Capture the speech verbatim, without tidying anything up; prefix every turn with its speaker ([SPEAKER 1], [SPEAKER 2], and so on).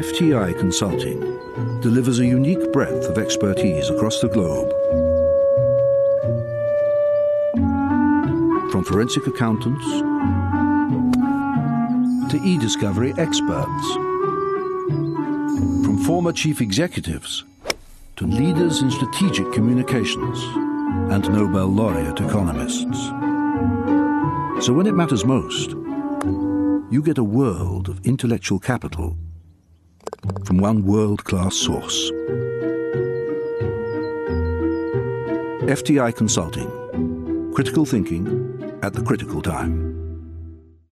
[SPEAKER 1] F T I Consulting delivers a unique breadth of expertise across the globe. From forensic accountants to e-discovery experts, from former chief executives to leaders in strategic communications and Nobel laureate economists. So when it matters most, you get a world of intellectual capital from one world-class source. F T I Consulting. Critical thinking at the critical time.